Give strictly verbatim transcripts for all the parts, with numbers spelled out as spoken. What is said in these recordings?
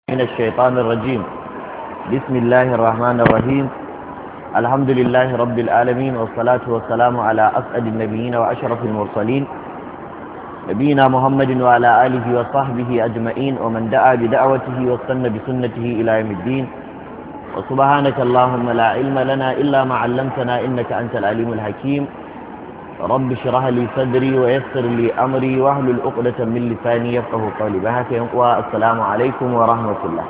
من الشيطان الرجيم. بسم الله الرحمن الرحيم. الحمد لله رب العالمين، والصلاة والسلام على أسعد النبيين وأشرف المرسلين نبينا محمد وعلى آله وصحبه أجمعين، ومن دعا بدعوته واستنى بسنته إلى يوم الدين. وسبحانك اللهم لا علم لنا إلا ما علمتنا إنك أنت العليم الحكيم. رب اشرح لي صدري ويسر لي أمري واحلل عقدة من لساني يفقهوا قولي. بهاك السلام عليكم ورحمة الله.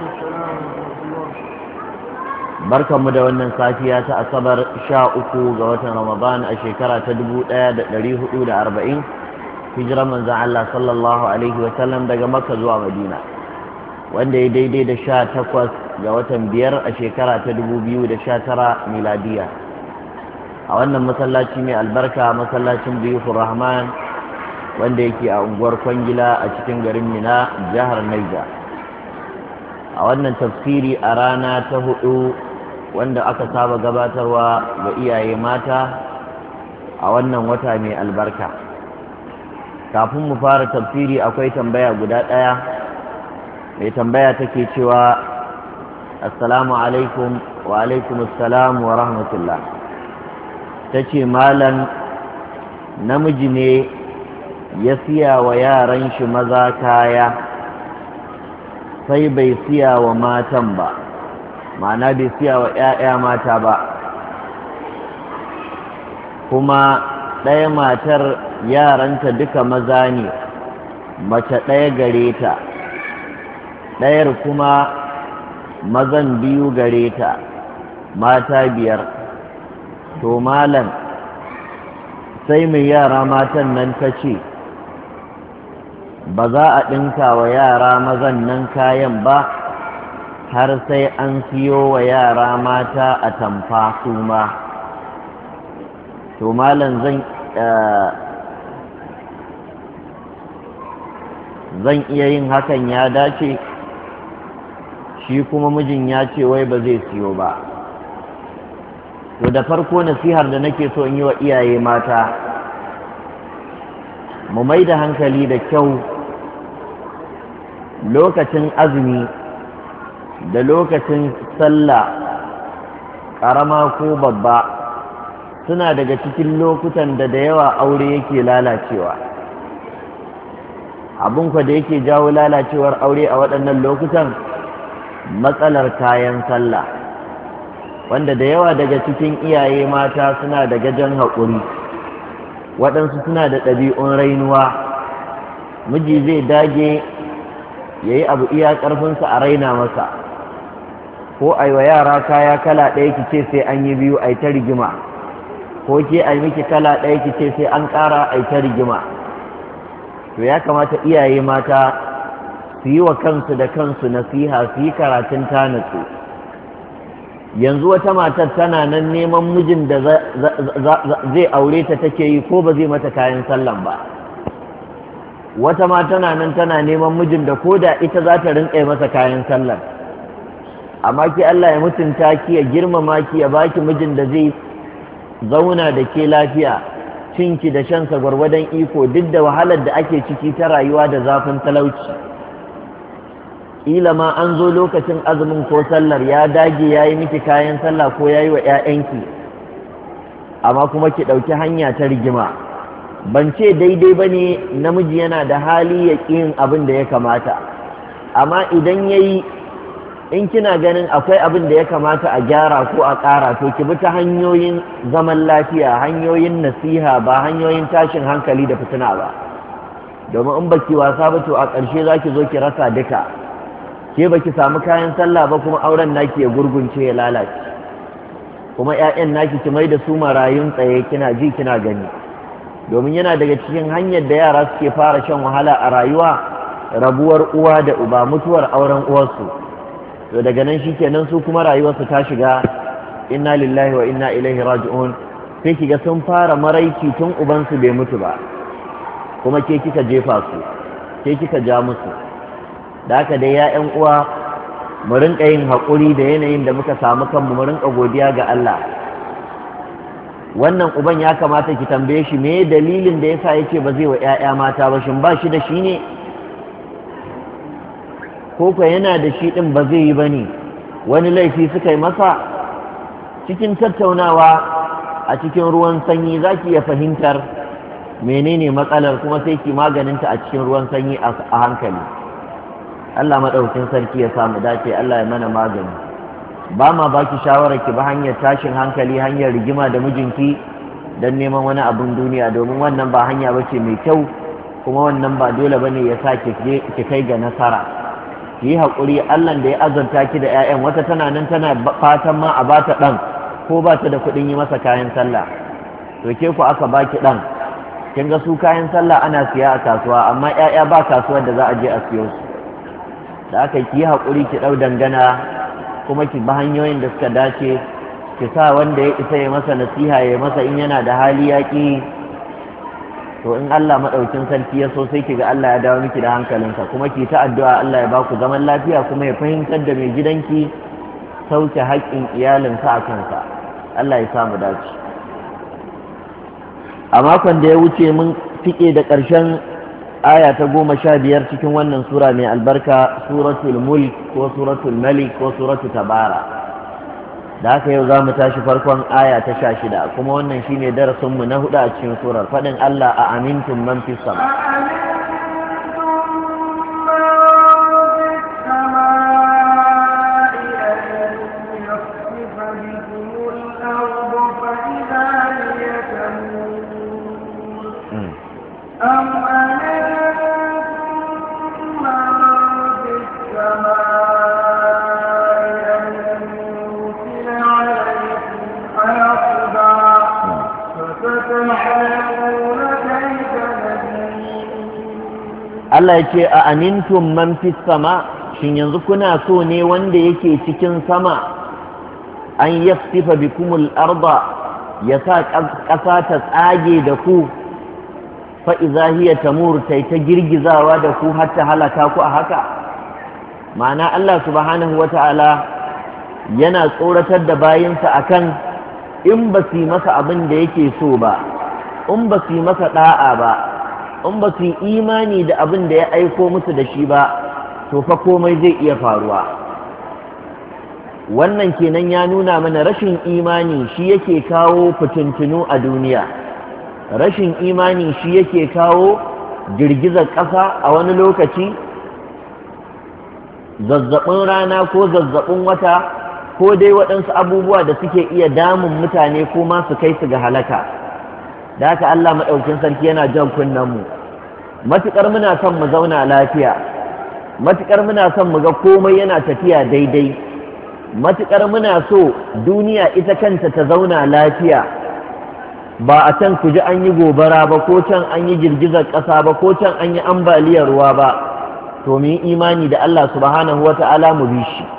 barkanmu da wannan safiya ta asabar sha uku ga watan ramadan a shekara ta dubu ɗaya da ɗari hudu da arba'in hijirar manzan Allah sallallahu alaihi wasallam daga makka zuwa madina, wanda ya daidai da sha takwas ga watan biyar a shekara ta dubu biyu da sha tara miladiya a wannan masallaci mai albarka, masallacin biyufur rahman, wanda yake a unguwar kwangila a cikin garin mina, jihar Niger. A wannan tafsiri a rana ta hudu wanda aka saba gabatarwa ga iyaye mata a wannan wata mai albarka. Kafin mu fara tafsiri akwai tambaya guda ɗaya. Mai tambaya take cewa assalamu alaikum. Wa alaikum assalam wa rahmatullah. ta ce malam, namiji ne ya siya wa yaran shi maza kaya sai bai siya wa matan ba, ma'ana bai siya wa 'ya'ya mata ba, kuma ɗaya matar yaranta duka maza ne, mace ɗaya gare ta, ɗayar kuma mazan biyu gare ta, mata biyar. To malam, sai mai yara matan nan ta ce ba za a ɗinka wa yara mazan nan kayan ba har sai an siyo wa yara mata a tamfa su ma. To malam, zan zan iya yin hakan ya dace? Shi kuma mijin ya ce wai ba zai siyo ba. To da farko nasihar da nake so in yi wa iyaye mata, mu mai da hankali da kyau. Lokacin azumi da lokacin sallah ƙarama ko babba suna daga cikin lokutan da da yawa aure yake lalacewa. Abin kwa da yake jawo lalacewar aure a waɗannan lokutan matsalar kayan sallah, wanda da yawa daga cikin iyaye mata suna da gajen haƙuri, waɗansu suna da ɗabi'un rainuwa. Miji zai dage ya yi abu iya ƙarfinsa a raina masa, ko a yi wa yara kaya kala ɗaya ki ce sai an yi biyu a yi ta rigima, ko ke a yi miki kala ɗaya ki ce sai an ƙara a yi ta rigima. To ya kamata iyaye mata su yi wa kansu da kansu nasiha, su yi karatun tanatsu. Yanzu wata matar tana nan neman mijin da zai aure ta take yi ko ba zai mata kayan sallan ba. Wata ma tana nan tana neman mijin da ko da ita za ta rinƙa masa kayan sallan. Amma ki Allah ya mutunta ki, ya girmama ki, ya baki mijin da zai zauna da ke lafiya, cinki da shansa gwargwadon iko, duk da wahalar da ake ciki ta rayuwa da zafin talauci. Ila ma an zo lokacin azumin ko sallar ya dage ya yi miki kayan sallah ko ya yi wa 'ya'yanki, amma kuma ki ɗauki hanya ta rigima. Ban ce daidai ba ne namiji yana da hali ya ƙi yin abin da ya kamata, amma idan ya yi, in kina ganin akwai abin da ya kamata a gyara ko a ƙara, to ki bi ta hanyoyin zaman lafiya, hanyoyin nasiha, ba hanyoyin tashin hankali da fitina ba. Domin in baki wasa ba, to a ƙarshe za ki zo ki rasa duka. Ke baki samu kayan sallah ba, kuma auren naki ya gurgunce, ya lalace, kuma ƴaƴan naki ki mai da su marayun tsaye, kina ji kina gani. Domin yana daga cikin hanyar da yara suke fara shan wahala a rayuwa, rabuwar uwa da uba, mutuwar auren uwarsu. To daga nan shikenan su kuma rayuwarsu ta shiga inna lillahi wa inna ilaihi raji'un. Sai kiga sun fara maraici tun ubansu bai mutu ba, kuma ke kika jefa su, ke kika ja musu. Da haka dai ya ƴan uwa, mu rinƙa yin haƙuri da yanayin da muka samu kanmu, mu rinƙa godiya ga Allah. Wannan uban ya kamata ki tambaye shi me dalilin da yasa yace ba zai wa ƴaƴa mata ba, shin ba shi da shi ne? ko ko yana da shi ɗin ba zai yi ba ne, wani laifi suka yi masa. Cikin tattaunawa a cikin ruwan sanyi za ki iya fahimtar menene matsalar kuma sai ki maganinta a cikin ruwan sanyi a hankali. Allah maɗaukin sarki ya samu dace, Allah ya mana magani. Ba ma baki shawarar ki ba hanyar tashin hankali, hanyar rigima da mijinki don neman wani abin duniya, domin wannan ba hanya ba ce mai kyau, kuma wannan ba dole ba ne ya sa ki kai ga nasara. Ki yi haƙuri, Allah da ya azanta ki da 'ya'yan, wata tana nan tana fatan ma a bata ɗan ko ba ta da kuɗin yi masa kayan sallah, to ke ku aka baki ɗan. Kin ga su kayan sallah ana siya a kasuwa, amma 'ya'ya ba kasuwar da za a je a siyo su. Da aka ki yi haƙuri, ki ɗau dangana, kuma ki bi hanyoyin da suka dace, ki sa wanda ya isa ya masa nasiha ya masa, in yana da hali ya ƙi, to in Allah maɗaukin sarki ya so sai ki ga Allah ya dawo miki da hankalinsa, kuma ki ta addu'a Allah ya ba ku zaman lafiya, kuma ya fahimtar da mai gidanki sauke haƙƙin iyalinsa a kansa. Allah ya samu dace. A makon da ya wuce mun tike da ƙarshen aya ta goma sha biyar cikin wannan sura mai albarka, suratul mulk ko suratul malik ko suratul tabara. Da haka yau za mu tashi farkon aya ta sha shida, kuma wannan shine darasinmu na hudu a cikin surar. Faɗin Allah, a amintum man fis sama. Allah ya ce, a amintum man fis sama, shin yanzu kuna so ne wanda yake cikin sama an yafsifa bikumul arda, ya sa ƙasa ta tsage da ku, fa iza hiya tamur, tai ta girgizawa da ku har ta halaka ku a haka. Ma'ana Allah subhanahu wata'ala yana tsoratar da bayinsa akan in ba su yi masa abin da yake so ba, in ba su yi masa da'a ba, in ba su yi imani da abin da ya aiko musu da shi ba, to fa komai zai iya faruwa. Wannan kenan ya nuna mana rashin imani shi yake kawo fitintunu a duniya, rashin imani shi yake kawo girgizar ƙasa a wani lokaci, zazzaɓin rana ko zazzaɓin wata, ko dai waɗansu abubuwa da suke iya damun mutane ko ma su kai su ga halaka. Da haka Allah maɗaukin sarki yana jan kunnenmu, matuƙar muna son mu zauna lafiya, matuƙar muna son mu ga komai yana tafiya daidai, matuƙar muna so duniya ita kanta ta zauna lafiya, ba a can ku ji an yi gobara ba, ko can an yi girgizar ƙasa ba, ko can an yi ambaliyar ruwa ba, to mu yi imani da Allah subhanahu wa ta'ala mu bi shi.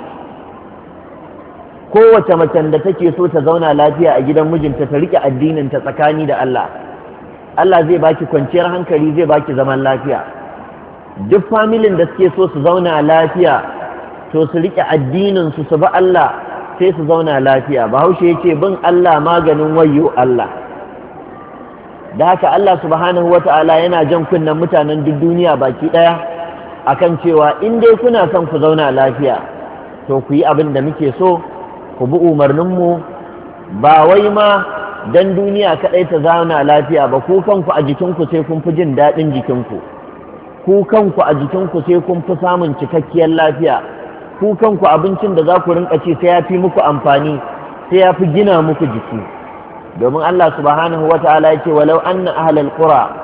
Kowace macen da take so ta zauna lafiya a gidan mijinta, ta riƙe addininta tsakani da Allah, Allah zai baki kwanciyar hankali, zai baki zaman lafiya. Duk familin da suke so su zauna lafiya, to su riƙe addininsu su bi Allah, sai su zauna lafiya. Bahaushe ya ce bin Allah maganin wayyo Allah. Da haka Allah subhanahu wata'ala yana jan kunnen mutanen duk duniya baki ɗaya akan cewa in dai kuna son ku zauna lafiya, to ku yi abin da muke so, ku bi umarninmu, ba wai ma don duniya kaɗai ta zauna lafiya ba, ku kanku a jikinku sai kun fi jin daɗin jikinku, ku kanku a jikinku sai kun fi samun cikakkiyar lafiya, ku kanku abincin da za ku rinka ci sai ya fi muku amfani, sai ya fi gina muku jiki. Domin Allah subhanahu wa ta'ala ya ce, walau anna ahlal qura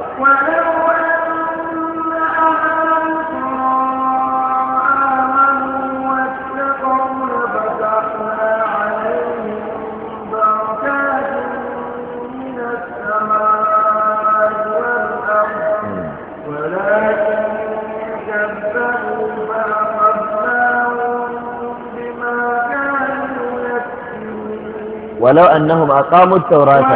ولو أنهم أقاموا التوراة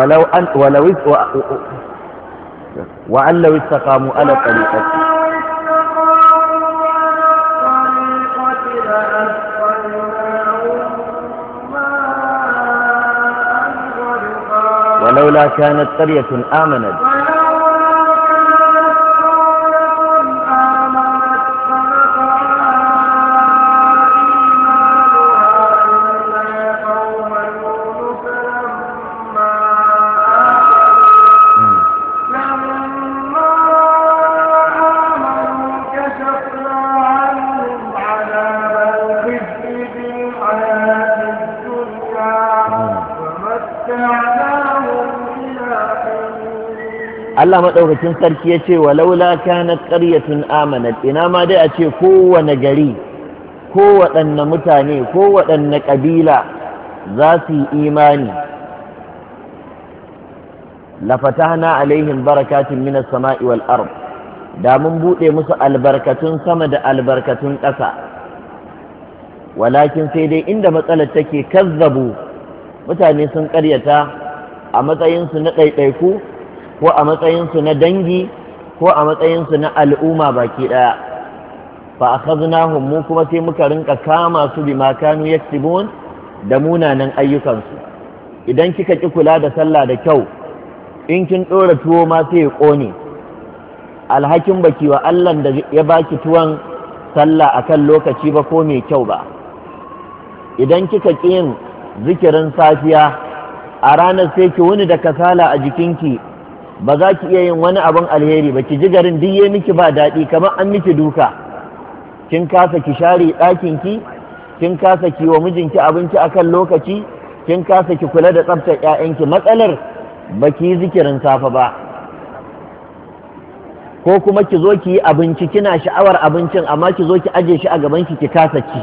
walau an walau wa an law istaqamu ala tariqati ولولا كانت قرية آمنت Allah maɗaukacin sarki ya ce walaula kanat qaryatun amanat, ina ma dai a ce kowane gari kowaɗanne mutane kowaɗanne ƙabila za su yi imani la fatahna alaihim barakatun minas sama'i wal ard, da mun buɗe musu albarkatun sama da albarkatun ƙasa. Walakin sai dai inda matsalar take, kazzabu, mutane sun ƙaryata a matsayinsu na ɗaiɗaiku ko a matsayinsu na dangi ko a matsayinsu na al'umma baki ɗaya. fa akhadnahum, mu kuma sai muka rinka kama su bima kanu yaktubun, da munanan ayyukansu. Idan kika ki kula da sallah da kyau, in kin ɗora tuwo ma sai ya ƙone, alhakin baki wa Allah da ya baki tuwon sallah akan lokaci ba ko mai kyau ba. Idan kika ƙi yin zikirin safiya, a ranar sai ki wuni da kasala a jikinki, ba za ki iya yin wani abin alheri ba, ki ji garin duk yayi miki ba daɗi kamar an miki duka. Kin kasa ki share ɗakinki, kin kasa ki wa mijinki abinci akan lokaci, kin kasa ki kula da tsaftar ƴaƴanki. Matsalar ba ki yi zikirin safe ba, ko kuma ki zo ki yi abinci kina sha'awar abincin amma ki zo ki aje shi a gabanki ki kasa ci.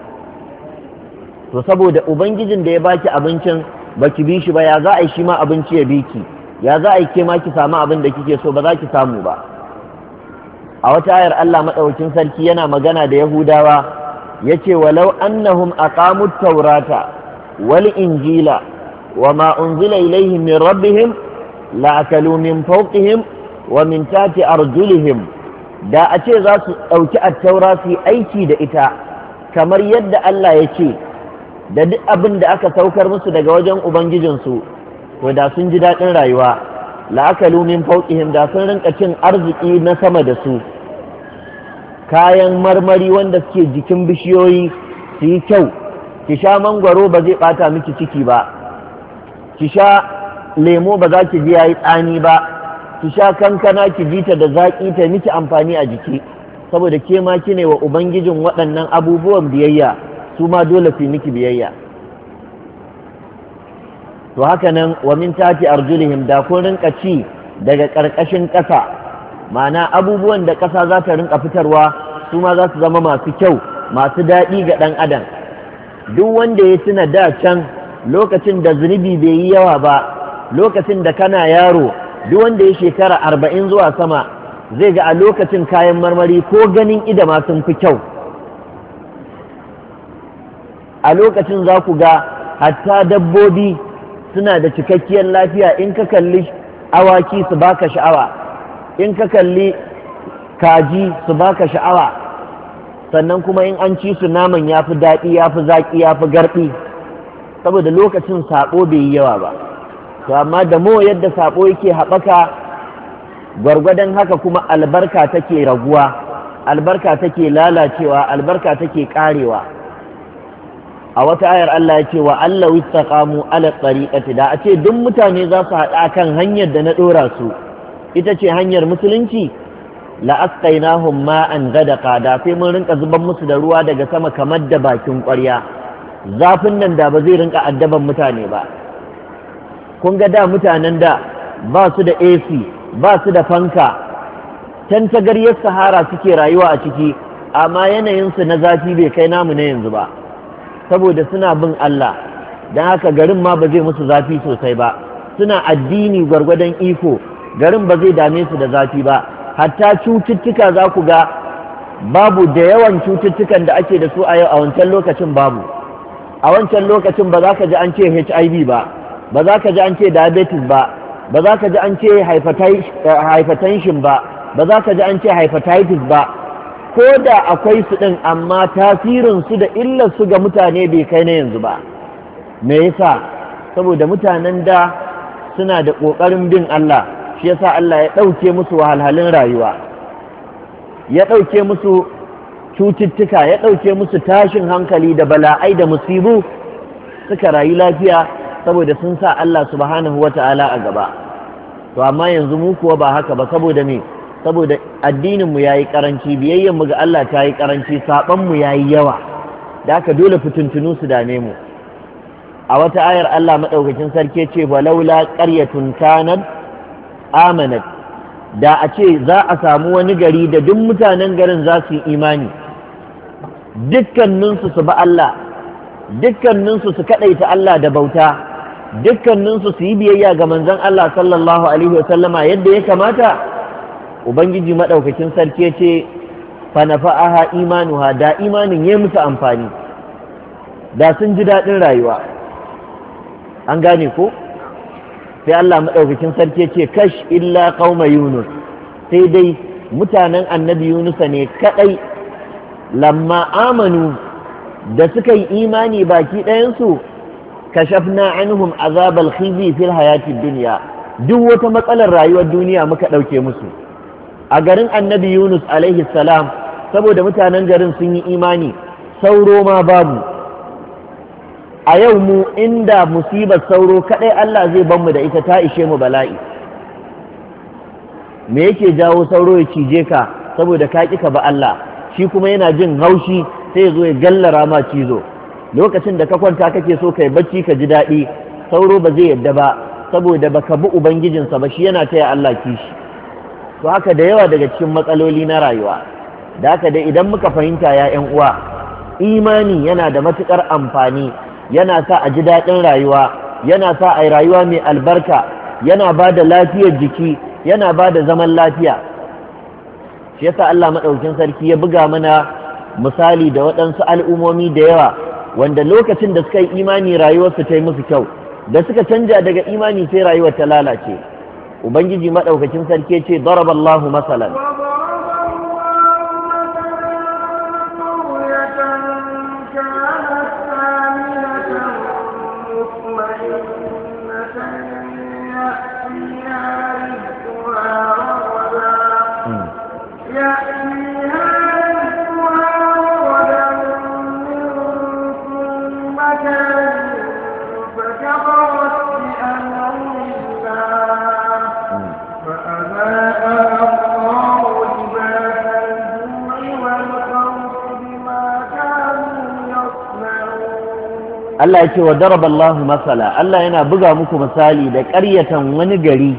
To saboda ubangijin da ya baki abincin ba ki bi shi ba, ya za a yi shi ma abinci ya bi ki? Ya za a yi ke ma ki samu abin da kike so? Ba za ki samu ba. A wata ayar Allah maɗaukin sarki yana magana da Yahudawa, ya ce walau annahum aqamut taurata wal injila wa ma unzila ilaihim min rabbihim la akalu min fawqihim wa min tahti arjulihim, da a ce za su ɗauki attaura su yi aiki da ita kamar yadda Allah ya ce, da duk abin da aka saukar musu daga wajen ubangijinsu, to da sun ji daɗin rayuwa. la'akalu min fawqihim, da sun rinka cin arziki na sama da su, kayan marmari wanda suke jikin bishiyoyi su yi kyau. Ki sha mangwaro ba zai ɓata miki ciki ba, ki sha lemo ba za ki ji yayi tsani ba, ki sha kankana ki ji ta da zaƙi ta miki amfani a jiki, saboda ke ma kine wa ubangijin waɗannan abubuwan biyayya, su ma dole su yi miki biyayya. To haka nan wa min tati arjulihim, da kun rinka ci daga ƙarƙashin ƙasa, ma'ana abubuwan da ƙasa za ta rinka fitarwa su ma za su zama masu kyau, masu daɗi ga ɗan adam. Duk wanda ya tuna da can lokacin da zunubi bai yi yawa ba, lokacin da kana yaro, duk wanda ya shekara arba'in zuwa sama zai ga a lokacin kayan marmari ko ganin ida ma sun fi kyau. A lokacin za ku ga hatta dabbobi suna da cikakkiyar lafiya. In ka kalli awaki su baka sha'awa, in ka kalli kaji su baka sha'awa, sannan kuma in an ci su naman ya fi daɗi, ya fi zaƙi, ya fi garɗi, saboda lokacin saɓo bai yi yawa ba. To amma da mo yadda saɓo yake haɓaka, gwargwadon haka kuma albarka take raguwa, albarka take lalacewa, albarka take ƙarewa. A wata ayar Allah ya ce wa Allah wistaqamu ala tariqati, da a ce duk mutane za su haɗa kan hanyar da na ɗora su, ita ce hanyar musulunci, la asqainahum ma'an ghadaqa, da sai mun rinka zuban musu da ruwa daga sama kamar da bakin ƙwarya. Zafin nan da ba zai rinka addaban mutane ba. Kun ga da mutanen da ba su da A C, ba su da fanka, tantagaryar sahara suke rayuwa a ciki, amma yanayinsu na zafi bai kai namu na yanzu ba, saboda suna bin Allah, don haka garin ma ba zai musu zafi sosai ba. Suna addini gwargwadon iko, garin ba zai dame su da zafi ba. Hatta cututtuka za ku ga babu, da yawan cututtukan da ake da su a yau a wancan lokacin babu. A wancan lokacin ba za ka ji an ce H I V ba, ba za ka ji an ce diabetes ba ba za ka ji an ce hypertension ba ba za ka ji an ce hepatitis ba, ko da akwai su ɗin amma tasirinsu da illarsu ga mutane bai kai na yanzu ba. Me yasa? Saboda mutanen da suna da ƙoƙarin bin Allah, shi yasa Allah ya ɗauke musu wahalhalun rayuwa, ya ɗauke musu cututtuka, ya ɗauke musu tashin hankali da bala'ai da musibu, suka rayu lafiya saboda sun sa Allah subhanahu wa ta'ala a gaba. To amma yanzu mu kuwa ba haka ba, saboda me? Saboda addininmu ya yi ƙaranci, biyayyenmu ga Allah ta yi ƙaranci, saɓonmu ya yi yawa, da haka dole fitintunu su dame mu. A wata ayar Allah maɗaukakin sarki ce walaula ƙaryatun kanat amanat, da a ce za a samu wani gari da duk mutanen garin za su yi imani, dukkaninsu su ba Allah, dukkaninsu su kaɗaita Allah da bauta, dukkaninsu su yi biyayya ga manzon Allah sallallahu alaihi wasallama yadda ya kamata, Ubangiji maɗaukakin sarki ce fa nafa'aha imanuha, da imanin ya musu amfani, da sun ji daɗin rayuwa. An gane ko? Sai Allah maɗaukakin sarki ce kash illa qauma Yunus, sai dai mutanen annabi Yunusa ne kaɗai lamma amanu da suka yi imani baki ɗayansu kashafna anhum azabal khizi fil hayatid dunya, duk wata matsalar rayuwar duniya muka ɗauke musu. A garin annabi Yunus alaihi salam, saboda mutanen garin sun yi imani, sauro ma babu. A yau mu inda musibar sauro kaɗai Allah zai ban mu da ita ta ishe mu bala'i. Me yake jawo sauro ya cije ka? Saboda ka ƙi ka ba Allah, shi kuma yana jin haushi sai ya zo ya gallara ma cizo. Lokacin da ka kwanta kake so kai bacci ka ji daɗi, sauro ba zai yadda ba, saboda baka bi ubangijinsa ba, shi yana taya Allah kishi. To haka da yawa daga cikin matsaloli na rayuwa, da haka dai idan muka fahimta ya ƴan uwa, imani yana da matuƙar amfani, yana sa a ji daɗin rayuwa, yana sa a yi rayuwa mai albarka, yana ba da lafiyar jiki, yana ba da zaman lafiya. Shi yasa Allah maɗaukin sarki ya buga mana misali da waɗansu al'ummomi da yawa wanda lokacin da suka yi imani rayuwarsu ta yi musu kyau, da suka canja daga imani sai rayuwar ta lalace. Ubangiji maɗaukakin sarki ce daraballahu masalan, Allah ya ce wa daraballahu masala, Allah yana buga muku misali da ƙaryatan wani gari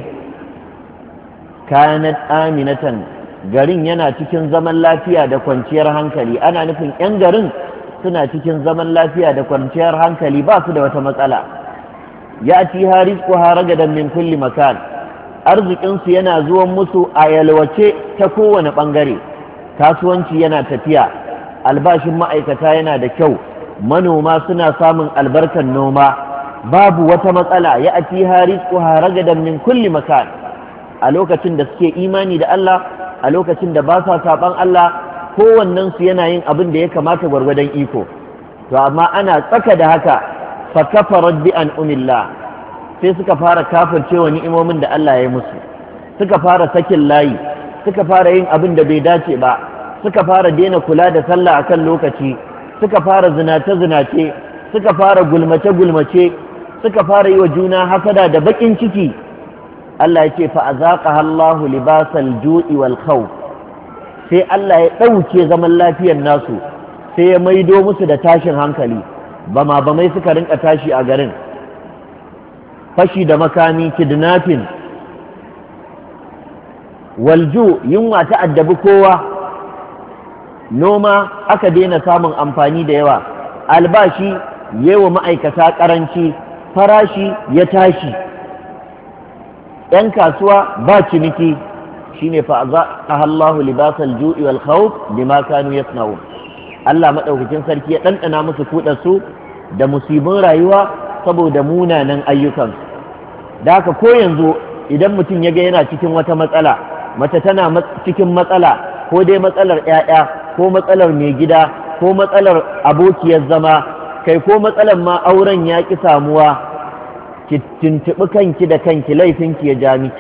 kanat aminatan, garin yana cikin zaman lafiya da kwanciyar hankali, ana nufin 'yan garin suna cikin zaman lafiya da kwanciyar hankali, ba su da wata matsala. Ya ci harizku haragadan min kulli makan, arzikinsu yana zuwan musu a yalwace ta kowane ɓangare, kasuwanci yana tafiya, albashin ma'aikata yana da kyau, manoma suna samun albarkan noma, babu wata matsala. Ya ati harizku haragadan min kulli makan, a lokacin da suke imani da Allah, a lokacin da ba sa saban Allah, kowannen su yana yin abin da ya kamata gwargwadon iko. To amma ana tsaka da haka fa kafarat bi an umillah, sai suka fara kafircewa ni'imomin da Allah ya yi musu, suka fara sakin layi, suka fara yin abin da bai dace ba, suka fara daina kula da sallah akan lokaci, suka fara zinace-zinace, suka fara gulmace-gulmace, suka fara yi wa juna hasada da bakin ciki. Allah ya ce fa'azaqaha Allahu libasal ju'i wal khawf, sai Allah ya ɗauke zaman lafiyar nasu, sai ya maido musu da tashin hankali, bama bamai suka rinka tashi a garin, fashi da makami, kidnapping, walju, yunwa ta addabi kowa, noma aka daina samun amfani da yawa, albashi yawa ma'aikata karanci, farashi ya tashi, ‘yan kasuwa ba ciniki, shine fa azaqaha Allahu libasal ju'i wal khawf bima kanu yasna'un. Allah madaukakin sarki ya dandana musu kudar su da musibin rayuwa saboda munanan ayyukan. Da haka ko yanzu idan mutum ya ga yana cikin wata matsala, mace tana cikin matsala, ko dai matsalar 'ya'ya ko matsalar mai gida ko matsalar abokiyar zama, kai ko matsalar ma auren ya ƙi samuwa, ki tuntuɓi kanki da kanki laifinki ya ja miki.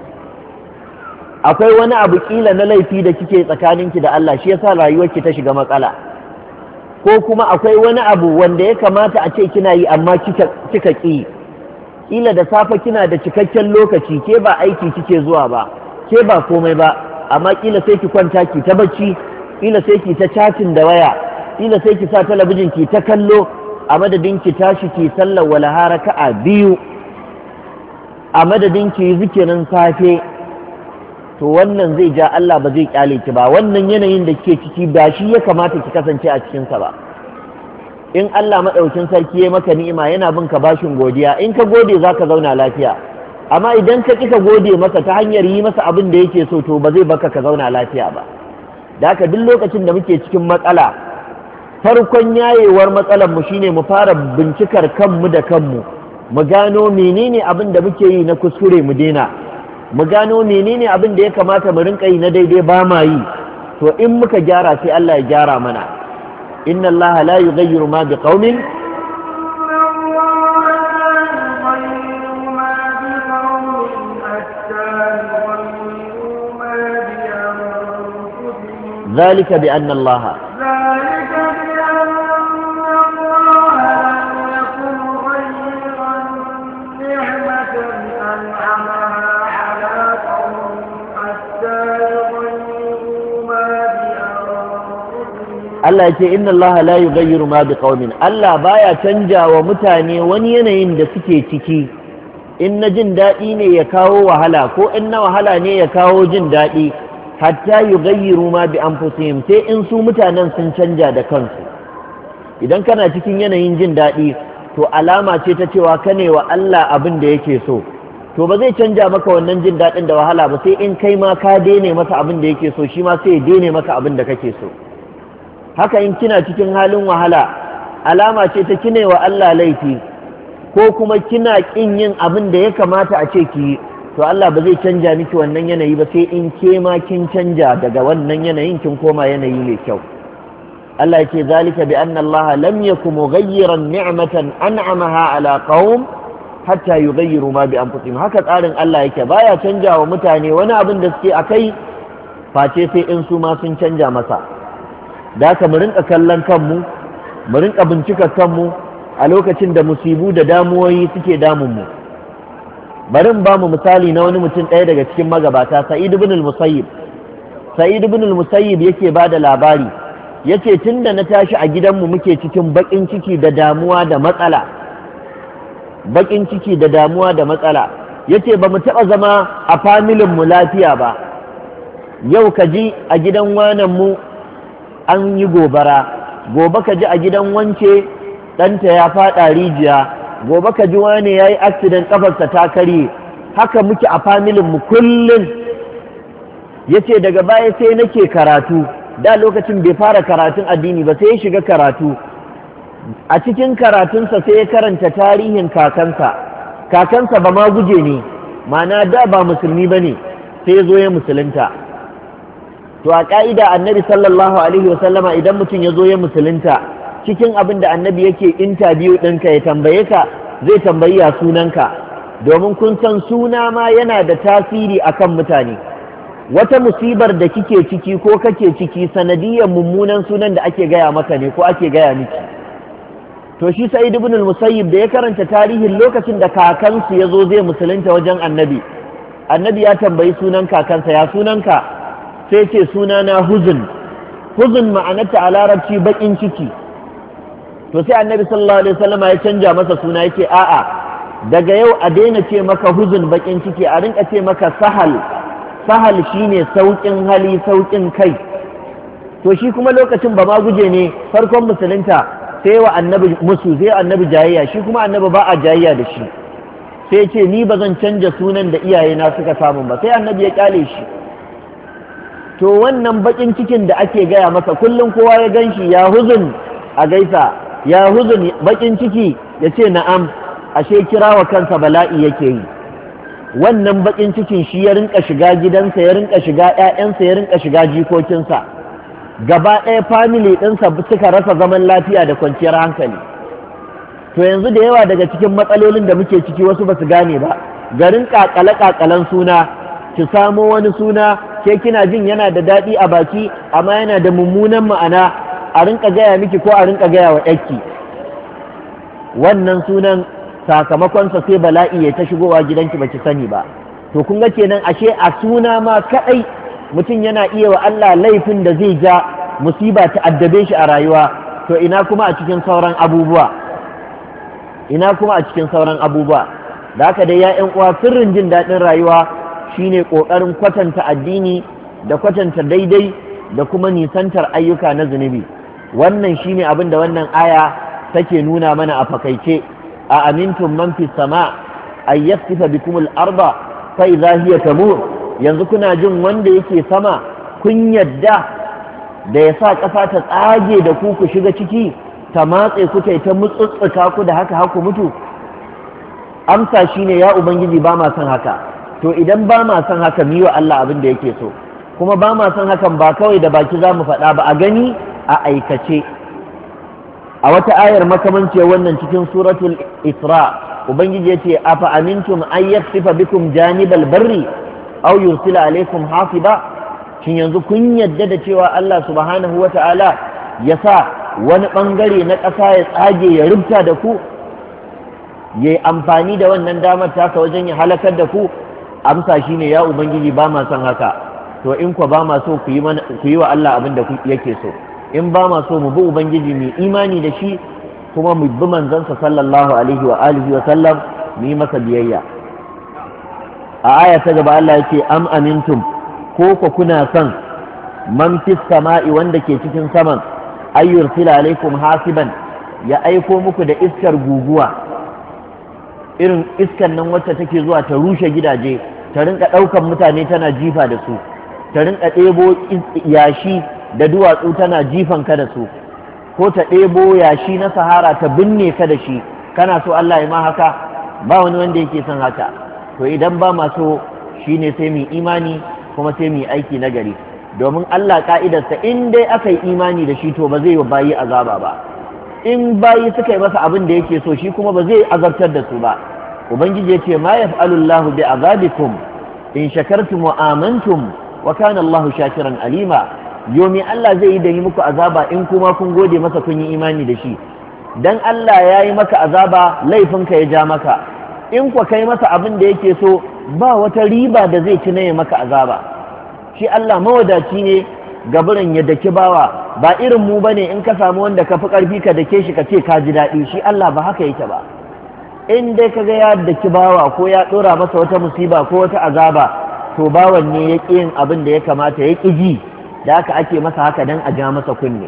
Akwai wani abu ƙila na laifi da kike tsakaninki da Allah shi yasa rayuwarki ta shiga matsala, ko kuma akwai wani abu wanda ya kamata a ce kina yi amma kika ƙi. Ƙila da safe kina da cikakken lokaci, ke ba aiki kike zuwa ba, ke ba komai ba, amma ƙila sai ki kwanta ki ta bacci, ƙila sai ki ta chatting da waya, ƙila sai ki sa talabijin ki ta kallo, a madadin ki tashi ki sallar walaha raka'a biyu, a madadin ki zikirin safe. To wannan zai ja Allah ba zai kyale ki ba, wannan yanayin da kike ciki ba shi ya kamata ki kasance a cikinsa ba. In Allah maɗaukin sarki ya maka ni'ima yana bin ka bashin godiya, in ka gode za ka zauna lafiya, amma idan ka ƙi ka gode masa ta hanyar yi masa abin da yake so, to ba zai baka ka zauna lafiya ba. Da haka duk lokacin da muke cikin matsala, farkon yayewar matsalar mu shine mu fara bincikar kanmu da kanmu, mu gano menene abin da muke yi na kuskure mu daina, mu gano menene abin da ya kamata mu rinka yi na daidai ba ma yi. To in muka gyara sai Allah ya gyara mana. inna Allah la yughayyiru ma biqaumin ذلك بأن الله ذلك بأن الله لم يكن غيرا نعمة أنعمها على قوم حتى يغيروا ما بأنفسهم. Allah ce inna Allah la yughayyiru ma biqaumin, Allah baya canja wa mutane wani yanayin da suke ciki. In na jin daɗi ne ya kawo wahala, ko in na wahala ne ya kawo jin daɗi, hatta yughayyiru ma bi anfusihim, sai in su mutanen sun canja da kansu. Idan kana cikin yanayin jin daɗi, to alama ce ta cewa kane wa Allah abin da yake so, to ba zai canja maka wannan jin daɗin da wahala ba, sai in kai ma ka daine masa abin da yake so, shi ma sai ya daine maka abin da kake so. Haka in kina cikin halin wahala, alama ce ta kine wa Allah laifi, ko kuma kina ƙin yin abin da ya kamata a ce ki yi, to Allah ba zai canja miki wannan yanayi ba, sai in ke ma kin canja daga wannan yanayin kin koma yanayi mai kyau. Allah ya ce zalika bi anna Allah lam yakum mughayyiran ni'matan an'amaha ala qaum hatta yughayyiru ma bi anfusihim. Haka tsarin Allah yake, baya canja wa mutane wani abin da suke akai face sai in su ma sun canja masa. Da haka mu rinka kallon kanmu, mu rinka bincika kanmu a lokacin da musibu da damuwoyi suke damun mu. Bari in ba mu misali na wani mutum ɗaya daga cikin magabata, Sa'id ibn al-Musayyib. Sa'id ibn al-Musayyib yake ba da labari, yace tunda na tashi a gidanmu muke cikin bakin ciki da damuwa da matsala. Bakin ciki da damuwa da matsala. Yace ba mu taɓa zama a familin mu lafiya ba. Yau ka ji a gidan wanan mu an yi gobara, gobe ka ji a gidan wance ɗanta ya faɗa rijiya, gobe ka ji wane ya yi accident kafarsa ta karye. Haka muke a familinmu kullum. Ya ce daga baya sai nake karatu, da lokacin bai fara karatun addini ba, sai ya shiga karatu. A cikin karatunsa sai ya karanta tarihin kakansa. Kakansa ba ma guje ne, mana da ba musulmi ba ne, sai ya zo ya musulunta. To a ƙa'ida annabi sallallahu alaihi wasallama idan mutum ya zo ya musulunta, cikin abin da annabi yake interview ɗinka ya tambaye ka, zai tambayi ya sunanka, domin kun san suna ma yana da tasiri akan mutane. Wata musibar da kike ciki ko kake ciki sanadiyyar mummunan sunan da ake gaya maka ne ko ake gaya miki. To shi Sa'id ibn al-Musayyib da ya karanta tarihin lokacin da kakansu ya zo zai musulunta wajen annabi, annabi ya tambayi sunan kakansa, ya sunanka? Sai ce sunana huzun. Huzun ma'anarta a larabci baƙin ciki. To sai annabi sallallahu alaihi wasallam ya canja masa suna, yake a'a daga yau a daina ce maka huzun bakin ciki, a rinka ce maka sahal. Sahal shine saukin hali, saukin kai. To shi kuma lokacin ba ma guje ne, farkon musulunta, sai wa annabi musu, sai annabi jayayya, shi kuma annabi ba a jayayya da shi. Sai ce ni ba zan canja sunan da iyayena suka samu ba, sai annabi ya kyale shi. To wannan bakin cikin da ake gaya masa kullum kowa ya ganshi ya huzun a gaisa, ya huzun bakin ciki ya ce na'am, ashe kirawa kansa bala'i yake yi. Wannan bakin cikin shi ya rinka shiga gidansa, ya rinka shiga ƴaƴansa, ya rinka shiga jikokinsa, gaba ɗaya family ɗinsa suka rasa zaman lafiya da kwanciyar hankali. To yanzu da yawa daga cikin matsalolin da muke ciki wasu ba su gane ba, garin kakale-kakalen suna, ki samo wani suna ke kina jin yana da daɗi a baki amma yana da mummunan ma'ana, a rinka gaya miki ko a rinka gaya wa ƴakki. Wannan sunan sakamakonsa sai bala'i ya ta shigowa gidanki baki sani ba. To kun ga kenan ashe a suna ma kaɗai mutum yana iya wa Allah laifin da zai ja musiba ta addabe shi a rayuwa, to ina kuma a cikin sauran abubuwa ina kuma a cikin sauran abubuwa da haka dai ya ƴan uwa, sirrin jin daɗin rayuwa shine ƙoƙarin kwatanta addini da kwatanta daidai da kuma nisantar ayyuka na zunubi. Wannan shine abin da wannan aya take nuna mana a fakaice. a amintum man fi sama ay yasifa bikum al-arda fa idha hiya tamur, yanzu kuna jin wanda yake sama kun yadda da ya sa ƙasa ta tsage da ku ku shiga ciki ta matse ku ta mutsutsuka ku da haka haku mutu? Amsa shine ya ubangiji ba ma son haka. To idan ba ma son haka mu yi wa Allah abin da yake so, kuma ba ma son hakan ba kawai da baki za mu faɗa ba, a gani a aikace. A wata ayar makamanciyar wannan cikin suratul Isra, ubangiji ya ce afa amintum an yaksifa bikum janibal barri aw yursila alaikum hasiba, shin yanzu kun yadda da cewa Allah subhanahu wata'ala ya sa wani bangare na ƙasa ya tsage ya rubuta da ku, ya yi amfani da wannan damar taka wajen ya halakar da ku? Amsa shine ya ubangiji ba ma son haka. To in ku ba ma so ku yi wa Allah abin da yake so, in ba ma so mu bi ubangiji mu imani da shi kuma mu bi manzansa sallallahu alaihi wa alihi wa sallam, mu yi masa biyayya. A aya ta gaba Allah yake am amintum, ko ku kuna son man fis sama'i, wanda ke cikin saman, ay yursila alaikum hasiban, ya aiko muku da iskar guguwa, irin iskar nan wacce take zuwa ta rushe gidaje, ta rinka ɗaukan mutane tana jifa da su, ta rinka ɗebo yashi da duwatsu tana jifan ka da su, ko ta ɗebo yashi na sahara ta binne ka da shi. Kana so Allah ya ma haka? Ba wani wanda yake son haka. To idan ba ma so, shine sai mu imani kuma sai mu aiki na gari, domin Allah ka'idarsa in dai aka yi imani da shi to ba zai bayi azaba ba. In bayi suka yi masa abin da yake so, shi kuma ba zai azabtar da su ba. Ubangiji ya ce ma yaf'alullahu bi azabikum in shakartum wa amantum wa kana Allahu shakiran alima. Yomi Allah zai yi da yi muku azaba in kuma kun gode masa kun yi imani da shi? Dan Allah ya yi maka azaba, laifinka ya ja maka. In kwa kai masa abin da yake so, ba wata riba da zai ci na ya maka azaba. Shi Allah mawadaci ne gaburan ya daki bawa, ba irin mu bane in ka samu wanda ka fi ƙarfi ka dake shi ka ce ka ji daɗi. Shi Allah ba haka yake ba. In dai ka ga ya daki bawa ko ya ɗora masa wata musiba ko wata azaba, to bawan ne ya ƙi yin abin da ya kamata, ya ƙi ji, da haka ake masa haka dan a ja masa kunne.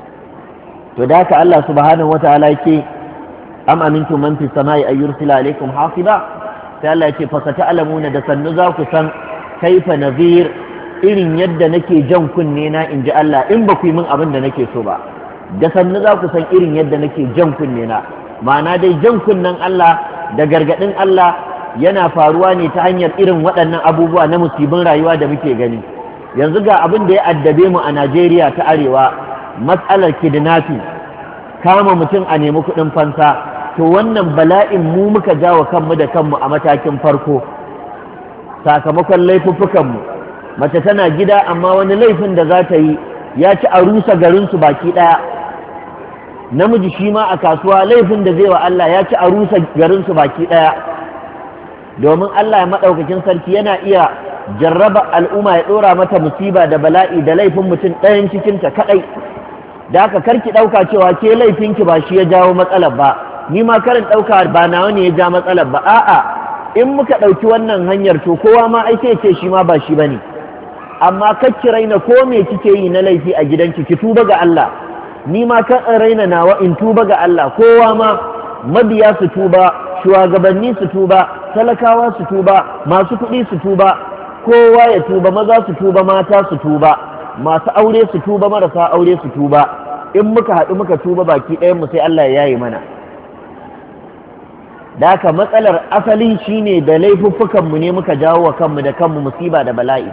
To da haka Allah subhanahu wataala yake am amintum man fis samai ay yursila alaykum hasiba, sai Allah yake fa sata'lamuna, da sannu za ku san kaifa nazir, irin yadda nake jan kunne na, in ji Allah, in ba ku yi min abin da nake so ba. Da sannu za ku san irin yadda nake jan kunne na. Ma'ana dai jan kunnen Allah da gargadin Allah yana faruwa ne ta hanyar irin waɗannan abubuwa na musibin rayuwa da muke gani. Yanzu ga abin da ya addabe mu a Najeriya ta arewa, matsalar kidnapping, kama mutum a nemi kuɗin fansa. To wannan bala'in mu muka jawo kanmu da kanmu a matakin farko, sakamakon laifuffukanmu. Mace tana gida amma wani laifin da za ta yi ya ci a rusa garinsu baki ɗaya. Namiji shi ma a kasuwa laifin da zai wa Allah ya ci a rusa garinsu baki ɗaya. Domin Allah ya maɗaukakin sarki yana iya jarraba al'umma ya ɗora mata musiba da bala'i da laifin mutum ɗayan cikinta kaɗai. Da haka karki ɗauka cewa ke laifinki ba shi ya jawo matsalar ba, ni ma karin ɗauka ba nawa ne ya ja matsalar ba. A'a, in muka ɗauki wannan hanyar to kowa ma ai sai ce shi ma ba shi bane. Amma kakki raina ko me kike yi na laifi a gidanki, ki tuba ga Allah. Ni ma kan raina nawa in tuba ga Allah. Kowa ma, mabiya su tuba, shugabanni su tuba, talakawa su tuba, masu kuɗi su tuba, kowa ya tuba, maza su tuba, mata su tuba, masu aure su tuba, marasa aure su tuba. In muka haɗu muka tuba baki ɗayan mu sai Allah ya yaye mana. da haka matsalar asalin shine da laifuffukanmu ne muka jawo wa kanmu da kanmu musiba da bala'i.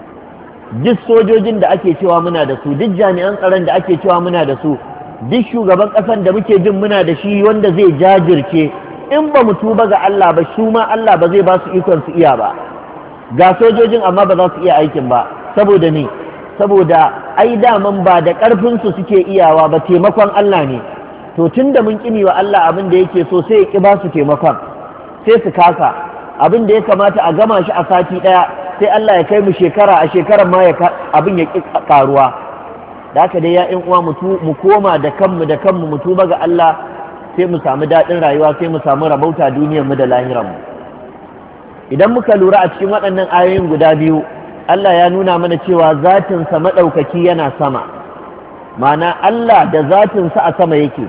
Duk sojojin da ake cewa muna da su, duk jami'an tsaron da ake cewa muna da su, duk shugaban ƙasan da muke jin muna da shi wanda zai jajirce, in ba mu tuba ga Allah ba, su ma Allah ba zai ba su ikon su iya ba. Ga sojojin amma ba za su iya aikin ba, saboda ne saboda ai daman ba da ƙarfinsu suke iyawa ba, taimakon Allah ne. To tun da mun ƙini wa Allah abin da yake so sai ya ƙi ba su taimakon, sai su kasa abin da ya kamata a gama shi a sati ɗaya, sai Allah ya kai mu shekara, a shekarar ma abin ya ƙi ƙaruwa. Da haka dai ya ƴan uwa mu koma da kanmu da kanmu mu tuba ga Allah, sai mu samu daɗin rayuwa, sai mu samu rabauta duniyarmu da lahiranmu. Idan muka lura a cikin waɗannan ayoyin guda biyu, Allah ya nuna mana cewa zatinsa maɗaukaki yana sama, ma'ana Allah da zatinsa a sama yake,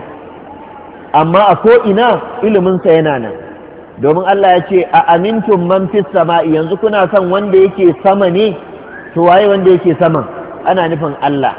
amma a ko'ina iliminsa yana nan. Domin Allah ya ce a amintun man fis sama'i, yanzu kuna son wanda yake sama ne, to waye wanda yake saman? Ana nufin Allah.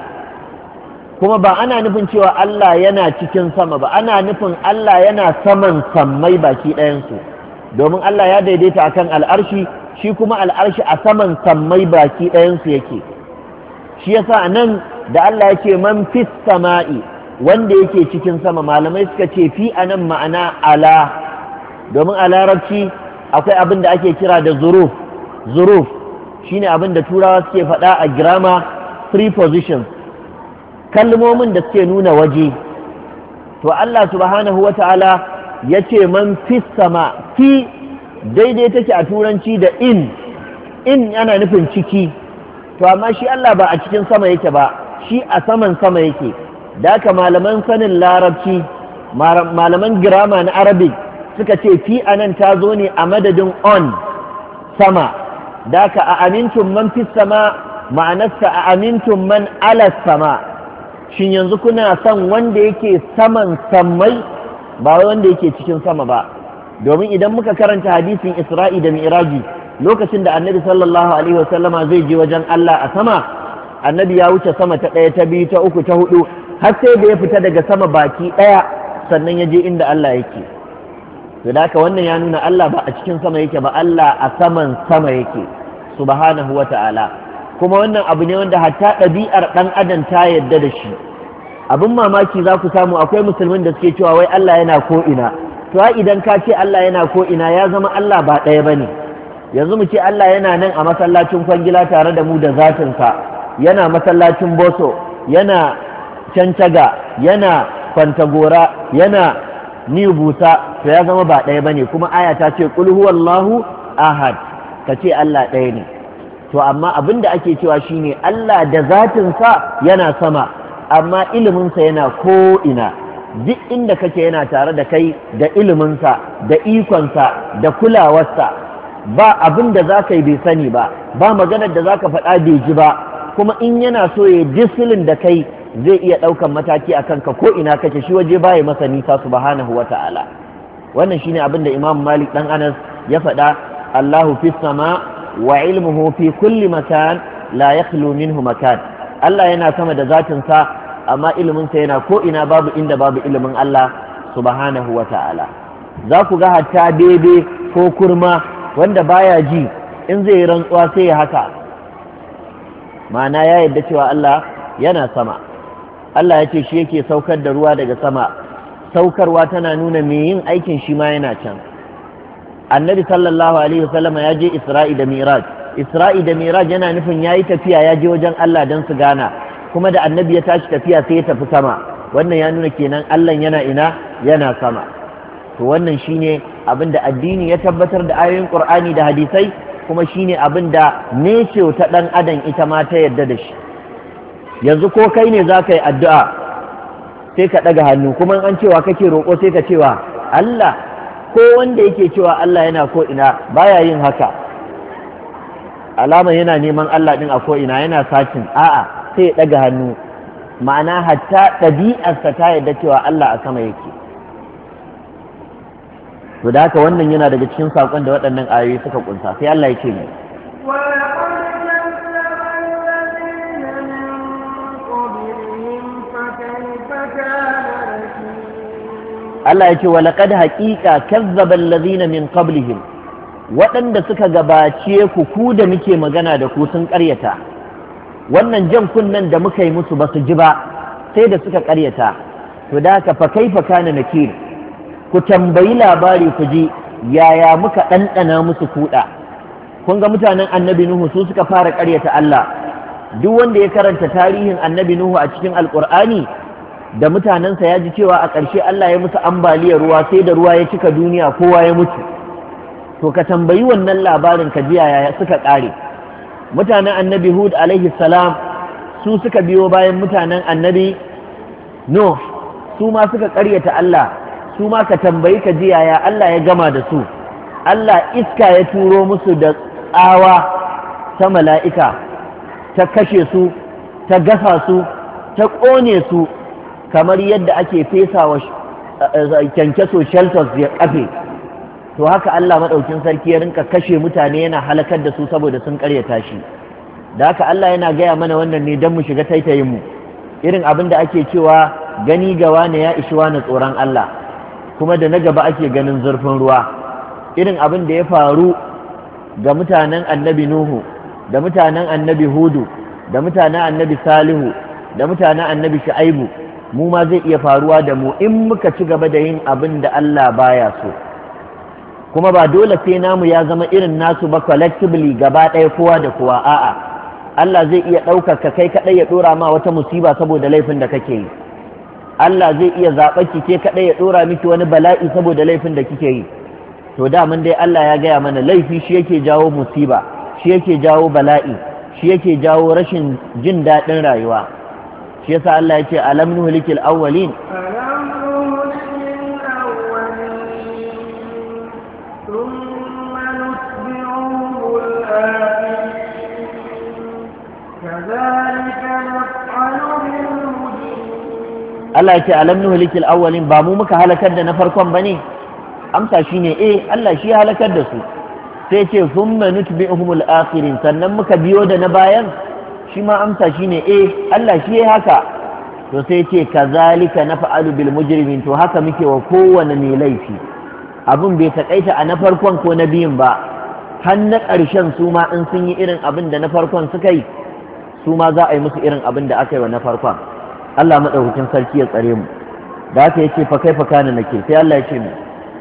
Kuma ba ana nufin cewa Allah yana cikin sama ba, ana nufin Allah yana saman sammai baki ɗayansu. Domin Allah ya daidaita akan al'arshi, shi kuma al'arshi a saman sammai baki ɗayansu yake. Shi yasa nan da Allah ya ce man fis sama'i, wanda yake cikin sama, malamai suka ce fi anan ma'ana ala, domin a larabci akwai abin da ake kira da zuruf. Zuruf shine abin da turawa suke faɗa a grammar prepositions, kalmomin da suke nuna waje. To Allah subhanahu wa ta'ala ya ce man fis sama, fi daidai take a turanci da in, in yana nufin ciki. To amma shi Allah ba a cikin sama yake ba, shi a saman sama yake. Da haka malaman sanin larabci, malaman girama na arabic suka ce fi anan ta zo ne a madadin on, sama. Da haka a amintun man fis sama ma'anarsa a amintun man ala sama. Shin yanzu kuna son wanda yake saman sammai, ba wanda yake cikin sama ba? Domin idan muka karanta hadisin Isra'i da Mi'raji, lokacin da annabi sallallahu alaihi wasallama zai je wajen Allah a sama, annabi ya wuce sama ta ɗaya, ta biyu, ta uku, ta hudu, har sai da ya fita daga sama baki ɗaya, sannan ya je inda Allah yake. To da haka wannan ya nuna Allah ba a cikin sama yake ba, Allah a saman sama yake subhanahu wa ta'ala. Kuma wannan abu ne wanda hatta ɗabi'ar ɗan adam ta yadda da shi. Abin mamaki za ku samu akwai musulmin da suke cewa wai Allah yana ko ina. To idan ka ce Allah yana ko ina, ya zama Allah ba ɗaya bane. Yanzu mu ce Allah yana nan a masallacin Kwangila tare da mu da zatinsa, yana masallacin Boso, yana Cancaga, yana Kwantagora, yana New Busa, to ya zama ba ɗaya bane. Kuma aya ta ce qul huwallahu ahad, ka ce Allah ɗaya ne. To amma abin da ake cewa shine Allah da zatinsa yana sama, amma iliminsa yana ko ina. Duk inda kake yana tare da kai da iliminsa, da ikonsa, da kulawarsa. Ba abin da za ka yi bai sani ba, ba maganar da za ka faɗa bai ji ba. Kuma in yana so ya disilin da kai, zai iya ɗaukan mataki a kanka ko ina kake, shi waje baya masa nisa subhanahu wa ta'ala. Wannan shine abin da Imam Malik dan Anas ya faɗa, Allahu fis sama wa ilmuhu fi kulli makan la yakhlu minhu makan. Allah yana sama da zatinsa, amma iliminsa yana ko ina, babu inda babu ilimin Allah subhanahu wa ta'ala. Za ku ga hatta bebe ko kurma wanda baya ji, in zai yi rantsuwa sai ya haka, ma'ana ya yadda cewa Allah yana sama. Allah ya ce shi yake saukar da ruwa daga sama, saukarwa tana nuna mai yin aikin shi ma yana can. Annabi sallallahu alaihi wasallama ya je Isra'i da Mi'raj. Isra'i da Mi'raj yana nufin ya yi tafiya, ya je wajen Allah don su gana, kuma da annabi ya tashi tafiya sai ya tafi sama. Wannan ya nuna kenan Allah yana ina, yana sama. To wannan shine abin da addini ya tabbatar da ayoyin Qur'ani da hadisai, kuma shine abin da nature ta dan adam ita ma ta yarda da shi. Yanzu ko kai ne za ka yi addu'a sai ka ɗaga hannu, kuma an cewa kake roƙo sai ka cewa Allah, ko wanda yake cewa Allah yana ko ina baya yin haka, alama yana neman Allah ɗin a ko ina, yana sacin, a'a sai ya ɗaga hannu, ma'ana hatta ɗabi'arsa ta yarda cewa Allah a sama yake. To da haka wannan yana daga cikin saƙon da waɗannan ayoyi suka ƙunsa. Sai Allah ya ce ne, Allah ya ce wa laqad haqiqa kazzaba allazina min qablihim, waɗanda suka gabace ku ku da muke magana da ku sun ƙaryata. Wannan jan kunnen da muka yi musu ba su ji ba sai da suka ƙaryata. To da haka fa kaifa kana nakir, ku tambayi labari ku ji yaya muka ɗanɗana musu kuɗa. Kun ga mutanen annabi Nuhu su suka fara ƙaryata Allah. Duk wanda ya karanta tarihin annabi Nuhu a cikin Alƙur'ani da mutanensa ya ji cewa a ƙarshe Allah ya musu ambaliyar ruwa sai da ruwa ya cika duniya kowa ya mutu. To ka tambayi wannan labarin ka ji yaya suka ƙare. Mutanen annabi Hud alaihi salam su suka biyo bayan mutanen annabi Nuh, su ma suka ƙaryata Allah, su ma ka tambayi ka ji yaya Allah ya gama da su. Allah iska ya turo musu da tsawa ta mala'ika, ta kashe su, ta gasa su, ta ƙone su, kamar yadda ake fesa wa kyankyaso shelters ya kafe. To haka Allah maɗaukin sarki ya rinka kashe mutane yana halakar da su saboda sun ƙaryata shi. Da haka Allah yana gaya mana wannan ne don mu shiga taitayinmu, irin abin da ake cewa gani gawa ne ya ishi wani tsoron Allah, kuma da na gaba ake ganin zurfin ruwa. Irin abin da ya faru ga mutanen annabi Nuhu da mutanen annabi Hudu da mutanen annabi Salihu da mutanen annabi Shu'aibu, mu ma zai iya faruwa da mu in muka ci gaba da yin abin da Allah baya so. Kuma ba dole sai namu ya zama irin nasu ba collectively gaba ɗaya kowa da kowa, a'a Allah zai iya ɗaukar ka kai kaɗai ya ɗora ma wata musiba saboda laifin da kake yi. Allah zai iya zaɓar ki ke kaɗai ya ɗora miki wani bala'i saboda laifin da kike yi. To daman dai Allah ya gaya mana laifi shi yake jawo musiba, shi yake jawo bala'i, shi yake jawo rashin jin daɗin rayuwa. Shi yasa Allah ya ce alam nuhlikil awwalin, Allah ya ce alam nuhlikil awwalin, ba mu muka halakar da na farkon bane? Amsa shine eh, Allah shi ya halakar da su. Sai ce thumma nutbi'uhumul akhirin, sannan muka biyo da na bayan? Shi ma amsa shine eh, Allah shi ya haka. To sai ce kazalika naf'alu bil mujrimin, to haka muke wa kowane mai laifi. Abin bai takaita a na farkon ko na biyun ba, har na ƙarshen su ma in sun yi irin abin da na farkon suka yi, su ma za a yi musu irin abin da aka yi wa na farkon. Allah madaukakin sarki ya tsare mu. Da haka yace fa kaifa kana nake, sai Allah ya ce mu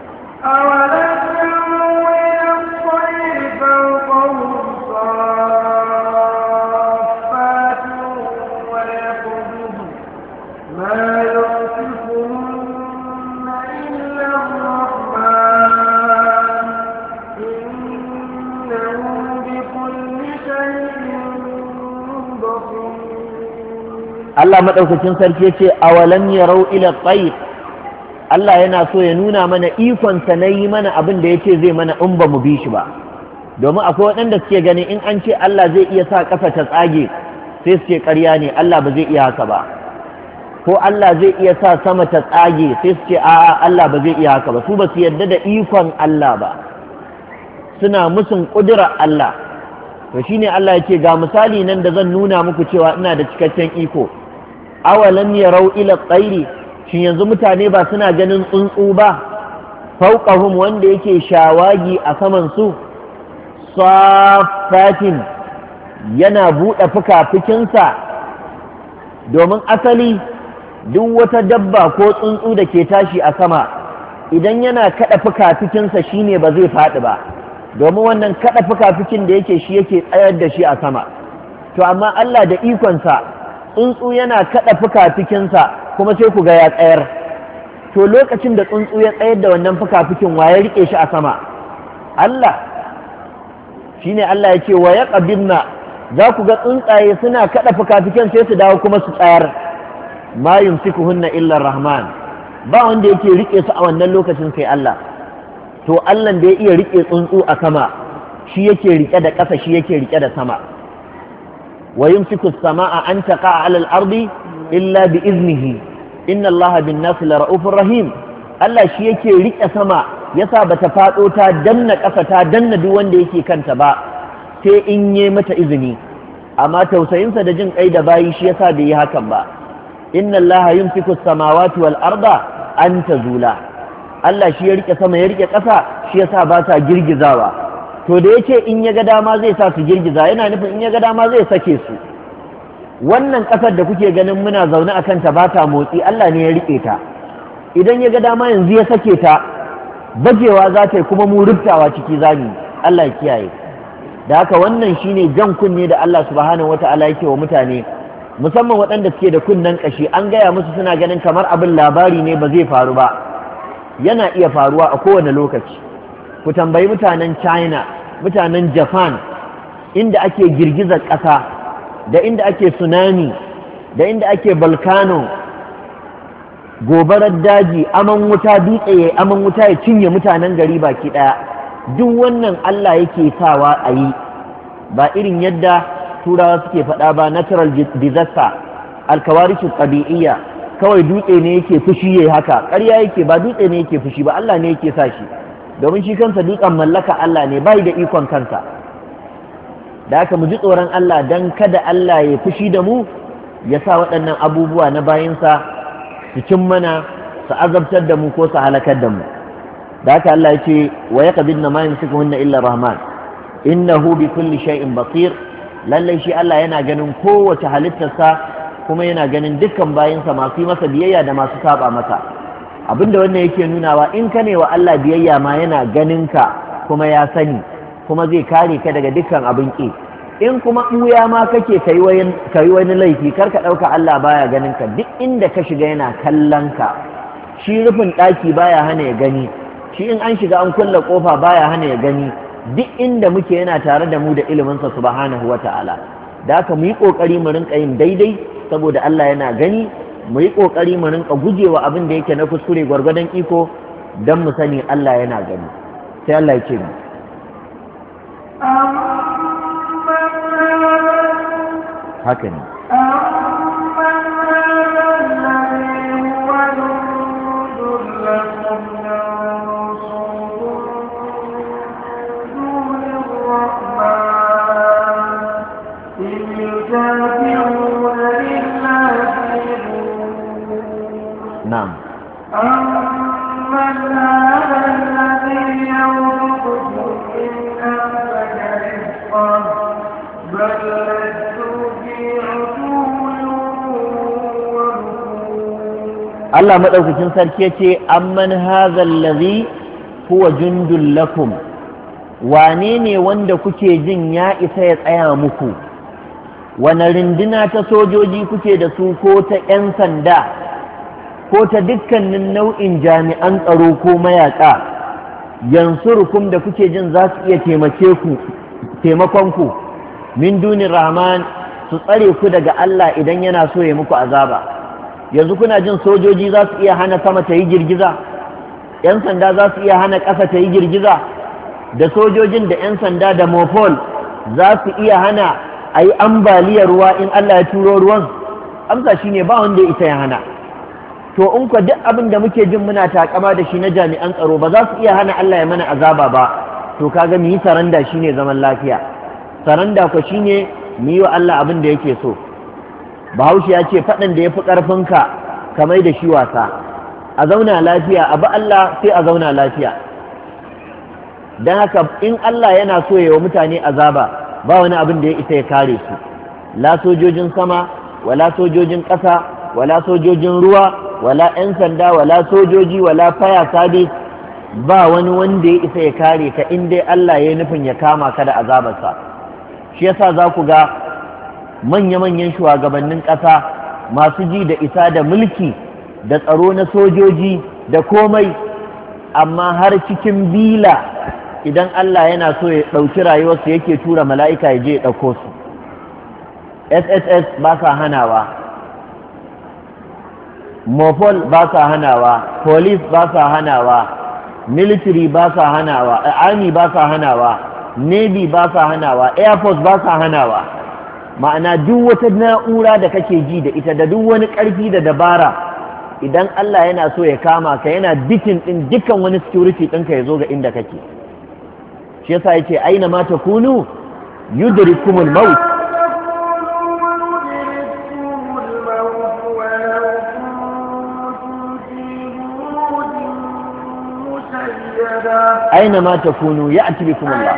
Allah maɗaukacin sarki ya ce awalam yarau ila tsair. Allah yana so ya nuna mana ikonsa na yi mana abin da ya ce zai mana in ba mu bi shi ba. Domin akwai waɗanda suke ganin in an ce Allah zai iya sa ƙasa ta tsage sai su ce ƙarya ne, Allah ba zai iya haka ba. Ko Allah zai iya sa sama ta tsage sai su ce a'a Allah ba zai iya haka ba. Su ba su yarda da ikon Allah ba, suna musun ƙudurar Allah. To shine Allah ya ce ga misali nan da zan nuna muku cewa ina da cikakken iko. Awalam yarau ila tsairi, shin yanzu mutane ba suna ganin tsuntsu ba, fauqahum wanda yake shawagi a saman su, safatin yana buɗe fuka-fukinsa. Domin asali duk wata dabba ko tsuntsu da ke tashi a sama, idan yana kaɗa fuka-fukinsa shine ba zai faɗi ba, domin wannan kaɗa fuka-fukin da yake shi yake tsayar da shi a sama. To amma Allah da ikonsa, tsuntsu yana kaɗa fuka-fukinsa kuma sai ku ga ya tsayar. To lokacin da tsuntsu ya tsayar da wannan fuka-fukin wa ya riƙe shi a sama? Allah. Shine Allah ya ce wa ya ƙabinna, za ku ga tsuntsaye suna kaɗa fuka-fukin sai su dawo kuma su tsayar. Ma yumsikuhunna illa rahman, ba wanda yake riƙe su a wannan lokacin sai Allah. To Allah da ya iya riƙe tsuntsu a sama, shi yake riƙe da ƙasa, shi yake riƙe da sama. wa yumsiku as-samaa an taqa'a 'ala al-ardi illa bi iznihi inna Allaha bin-nasi lara'ufur rahim. Allah shi yake rike sama yasa bata fado ta danna ƙasa ta danna duk wanda yake kanta ba sai in yi mata izini, amma tausayinsa da jin kai da bayi shi yasa bai yi hakan ba. inna Allaha yumsiku as-samawati wal arda an tazula. Allah shi ya rike sama ya rike ƙasa, shi yasa ba sa girgizawa. To da yace in ya ga dama zai sa su girgiza, yana nufin in ya ga dama zai sake su. Wannan ƙasar da kuke ganin muna zaune a kanta ba ta motsi, Allah ne ya rike ta. Idan ya ga dama yanzu ya sake ta, bajewa za ta yi kuma mu rubtawa ciki zami. Allah ya kiyaye. Da haka wannan shine jan kunne da Allah subhanahu wata'ala yake wa mutane, musamman waɗanda suke da kunnen ƙashi. An gaya musu suna ganin kamar abin labari ne ba zai faru ba, yana iya faruwa a kowane lokaci. Ku tambayi mutanen China, mutanen Japan, inda ake girgizar ƙasa, da inda ake tsunami, da inda ake volcano, gobarar daji, aman wuta, dutse ya aman wuta ya cinye mutanen gari baki ɗaya. Duk wannan Allah yake sawa a yi, ba irin yadda turawa suke faɗa ba, natural disaster, alkawarishin ɗabi'iyya, kawai dutse ne yake fushi yayi haka. Ƙarya yake, ba dutse ne yake fushi ba, Allah ne yake sa shi, domin shi kansa dutsen mallaka Allah ne, bai da ikon kansa. Da haka mu ji tsoron Allah don kada Allah ya fushi da mu, ya sa waɗannan abubuwa na bayinsa su cin mana, su azabtar da mu ko su halakar da mu. Da haka Allah ya ce wa yaqbidna ma yumsikuhunna illa rahman innahu bi kulli shay'in basir. Lallai shi Allah yana ganin kowace halittarsa, kuma yana ganin dukkan bayinsa masu yi masa biyayya da masu saba masa. Abinda wannan yake nunawa, in ka ne wa Allah biyayya ma yana ganin ka kuma ya sani, kuma zai kare ka daga dukkan abin ki. In kuma ɓuya ma kake ka yi wani laifi, kar ka ɗauka Allah baya ganin ka. Duk inda ka shiga yana kallon ka. Shi rufin ɗaki baya hana ya gani, shi in an shiga an kulle ƙofa baya hana ya gani. Duk inda muke yana tare da mu da iliminsa subhanahu wa ta'ala. Da haka mu yi ƙoƙari mu rinƙa yin daidai, saboda Allah yana gani. Mu yi ƙoƙari mu rinƙa gujewa abin da yake na kuskure gwargwadon iko, don mu sani Allah yana gani. Sai Allah ya ce mu. Haka ne. نعم. أمن هذا الذي يرزقكم إن أمسك رزقه بل لجوا في عتو ونفور. Allah madaukakin sarki yace amman hadha allazi huwa jundul lakum, wane ne wanda kuke jin ya isa ya tsaya muku? Wane rinduna ta sojoji kuke da su, ko ta 'yan sanda, ko ta dukkanin nau'in jami'an tsaro ko mayaƙa, yansurukum da kuke jin za su iya taimake ku, taimakon ku, min dunin rahman, su tsare ku daga Allah idan yana so ya muku azaba. Yanzu kuna jin sojoji za su iya hana sama ta yi girgiza, 'yan sanda za su iya hana ƙasa ta yi girgiza, da sojojin da 'yan sanda da mopol za su iya hana a yi ambaliyar ruwa in Allah ya turo ruwan? Amsa shi ne ba wanda ya isa ya hana. To in kwa duk abin da muke jin muna takama da shi na jami'an tsaro ba za su iya hana Allah ya mana azaba ba, to kaga mu yi saranda shine zaman lafiya. Saranda ko shine mu yi wa Allah abin da yake so. Bahaushe ya ce faɗan da ya fi ƙarfinka ka mai da shi wasa. A zauna lafiya, a bi Allah sai a zauna lafiya. Don haka in Allah yana so ya wa mutane azaba, ba wani abin da ya isa ya kare su. La sojojin sama, wala sojojin ƙasa, wala sojojin ruwa, wala 'yan sanda, wala sojoji, wala faya sabis, ba wani wanda ya isa ya kare ka in dai Allah ya yi nufin ya kama ka da azabarsa. Shi yasa za ku ga manya-manyan shugabannin ƙasa masu ji da isa da mulki da tsaro na sojoji da komai, amma har cikin bila idan Allah yana so ya ɗauki rayuwarsu yake tura mala'ika ya je ya ɗauko su. S S S ba sa hanawa, Mopol ba sa hanawa, Police ba sa hanawa, Military ba sa hanawa, Army ba sa hanawa, Navy ba sa hanawa, Air Force ba sa hanawa. Ma'ana duk wata na'ura da kake ji da ita da duk wani ƙarfi da dabara, idan Allah yana so ya kama ka yana bitin ɗin dukkan wani security ɗinka ya zo ga inda kake. Shi yasa yace aina ma takunu yudrikumul maut. aina ma takunu ya'ti bikum Allah